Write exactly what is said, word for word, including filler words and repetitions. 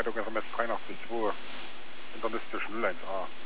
Leitung S M S dreiundachtzig zwei, internistische null eins A.